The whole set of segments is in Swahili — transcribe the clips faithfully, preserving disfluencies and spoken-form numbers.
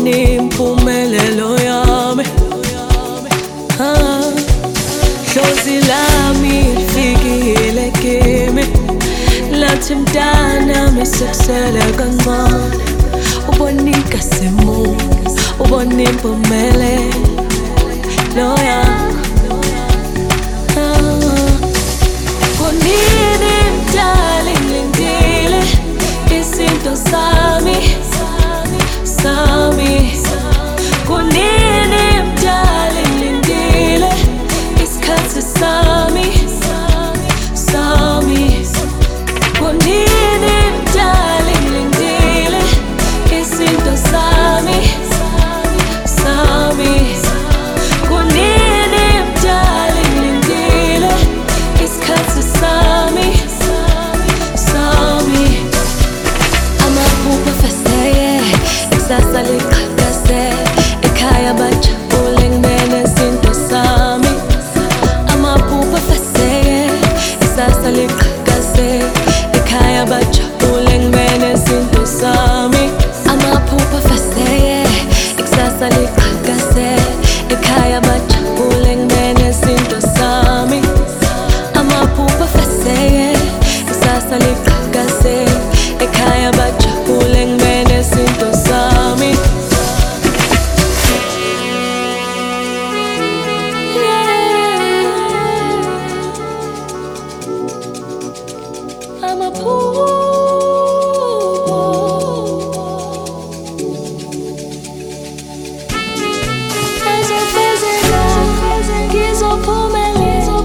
ubone impumelelo yami. Ah, hlozi lami lifikile kimi, lathi mntana mesekusele kancane. Ubone ikasimo, ubone impumelelo yami. Kunini mdali ngilindile izinto zami, sami. Kunini mdali ngilindile isikhathi sami, sami. Kunini mdali ngilindile izinto zami, sami. Kunini mdali ngilindile isikhathi sami, sami. Amaphupho afeseye, ikusasa liqhakaze, ekhaya bajabule ngibene izinto zami. Amaphupho afeseye, ikusasa liqhakaze, ekhaya bajabule ngibene izinto zami. Amaphupho afeseye, ikusasa liqhakaze, ekhaya bajabule ngibene izinto zami. Amaphupho afeseye, ikusasa liqhakaze, ekhaya bajabule ngibene izinto zami. Amaphupho azofezeka, ngizophumelela,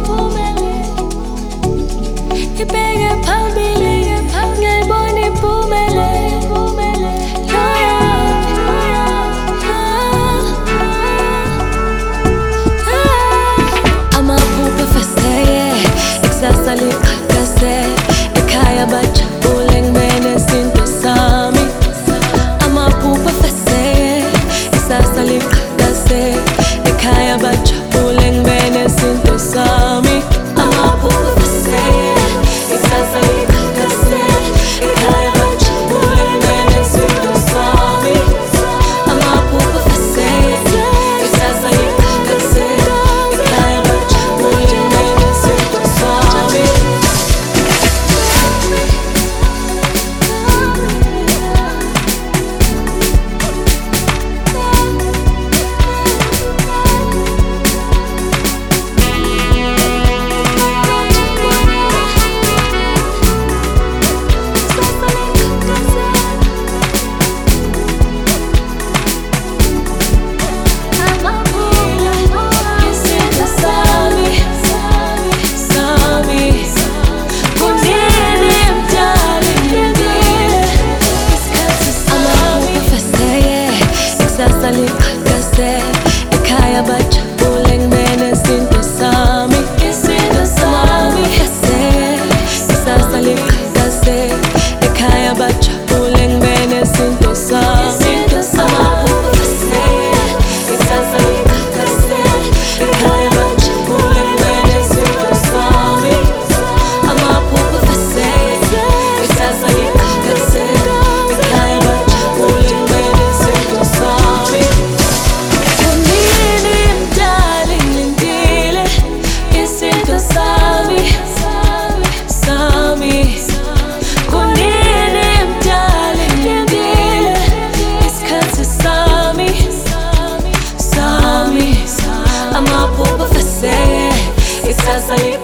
ngibheke phambili, ngiyayibona impumelelo yami. Amaphupho afeseye, ikusasa liqhakaze, ekhaya bajabule ngibene izinto zami. Amaphupho afeseye, ikusasa liqhakaze, ekhaya bajabule ngibene izinto zami. Amaphupho afeseye, ikusasa liqhakaze, ekhaya bajabule ngibene izinto zami. Amaphupho afeseye, ikusasa liqhakaze, ekhaya bajabule ngibene izinto zami. Liqhakaze, ekhaya bajabule ngibene izinto zami. Izinto zami afeseye, ikusasa liqhakaze, ekhaya bajabule ngibene izinto zami. Amaphupho afeseye, ikusasa liqhakaze, ekhaya bajabule ngibene izinto zami. Amaphupho afeseye, ikusasa liqhakaze, ekhaya bajabule ngibene izinto zami. Kunini mdali ngilindile izinto zami, sami. Kunini mdali ngilindile isikhathi sami, sami. Amaphupho afeseye, ikusasa liqhakaze.